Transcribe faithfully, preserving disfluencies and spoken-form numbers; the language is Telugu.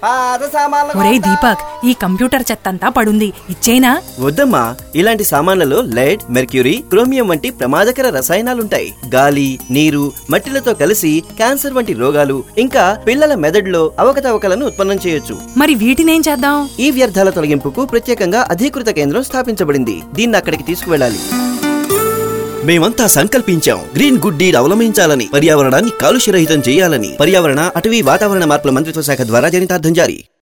పాత సామాన్లు ఒరేయ్ దీపక్, ఈ కంప్యూటర్ చెత్తంతా పడుంది, ఇచ్చేనా? వద్దమ్మా, ఇలాంటి సామాన్లలో లెడ్, మెర్క్యూరీ, క్రోమియం వంటి ప్రమాదకర రసాయనాలుంటాయి. గాలి, నీరు, మట్టిలతో కలిసి క్యాన్సర్ వంటి రోగాలు, ఇంకా పిల్లల మెదడులో అవకతవకలను ఉత్పన్నం చేయొచ్చు. మరి వీటినేం చేద్దాం? ఈ వ్యర్థాల తొలగింపుకు ప్రత్యేకంగా అధీకృత కేంద్రం స్థాపించబడింది. దీన్ని అక్కడికి తీసుకువెళ్ళాలి. మేమంతా సంకల్పించాం గ్రీన్ గుడ్ డీడ్ అవలంబించాలని, పర్యావరణాన్ని కాలుష్యరహితం చేయాలని. పర్యావరణ, అటవీ, వాతావరణ మార్పుల మంత్రిత్వ శాఖ ద్వారా జనితార్థం జారీ.